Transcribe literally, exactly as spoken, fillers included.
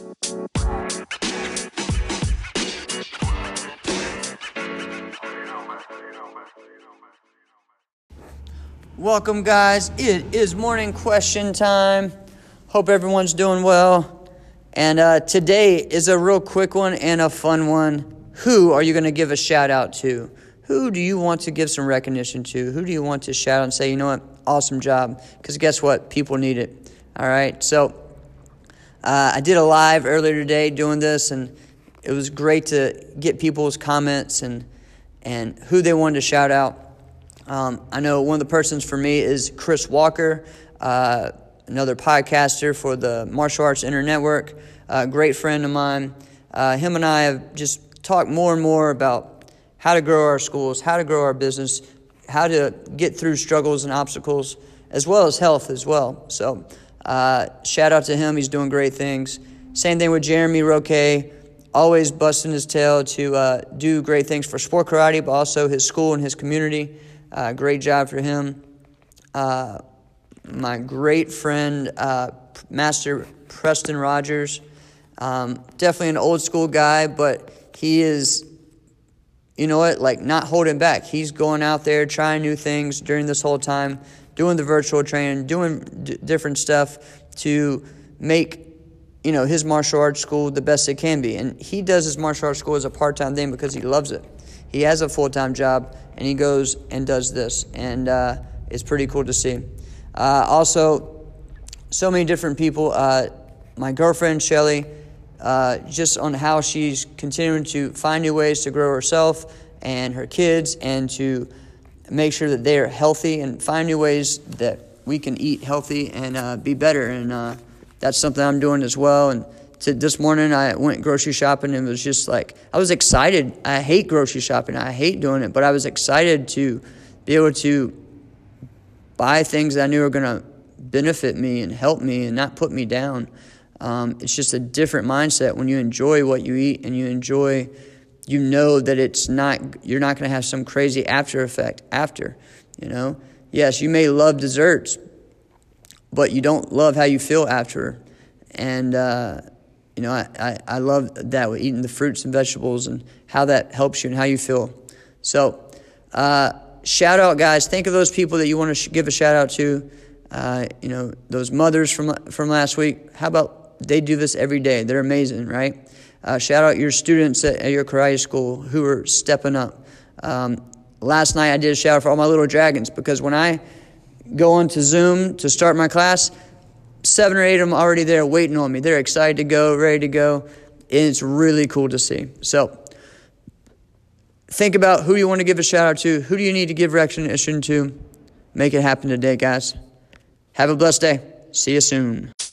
Welcome, guys. It is morning question time. Hope everyone's doing well. And uh, today is a real quick one and a fun one. Who are you going to give a shout out to? Who do you want to give some recognition to? Who do you want to shout out and say, you know what, awesome job? Because guess what? People need it. All right. So uh, I did a live earlier today doing this, and it was great to get people's comments and and who they wanted to shout out. Um, I know one of the persons for me is Chris Walker, uh, another podcaster for the Martial Arts Inner Network, a great friend of mine. Uh, him and I have just talked more and more about how to grow our schools, how to grow our business, how to get through struggles and obstacles, as well as health as well. So uh, shout out to him. He's doing great things. Same thing with Jeremy Roque, always busting his tail to uh, do great things for sport karate, but also his school and his community. Uh, great job for him. Uh, my great friend, uh, Master Preston Rogers, um, definitely an old school guy, but he is, you know what, like not holding back. He's going out there trying new things during this whole time, doing the virtual training, doing d- different stuff to make, you know, his martial arts school the best it can be. And he does his martial arts school as a part-time thing because he loves it. He has a full-time job, and he goes and does this, and uh, it's pretty cool to see. Uh, also, so many different people. Uh, my girlfriend, Shelly, uh, just on how she's continuing to find new ways to grow herself and her kids and to make sure that they are healthy and find new ways that we can eat healthy and uh, be better. And uh, that's something I'm doing as well. And to this morning, I went grocery shopping and it was just like, I was excited. I hate grocery shopping. I hate doing it, but I was excited to be able to buy things that I knew were going to benefit me and help me and not put me down. Um, it's just a different mindset when you enjoy what you eat and you enjoy, you know that it's not, you're not going to have some crazy after effect after, you know. Yes, you may love desserts, but you don't love how you feel after. And, uh, You know, I, I, I love that with eating the fruits and vegetables and how that helps you and how you feel. So, uh, shout out, guys. Think of those people that you want to sh- give a shout out to. Uh, you know, those mothers from from last week. How about they do this every day? They're amazing, right? Uh, shout out your students at, at your karate school who are stepping up. Um, last night I did a shout out for all my little dragons because when I go onto Zoom to start my class, seven or eight of them already there waiting on me. They're excited to go, ready to go. And it's really cool to see. So think about who you want to give a shout out to. Who do you need to give recognition to? Make it happen today, guys. Have a blessed day. See you soon.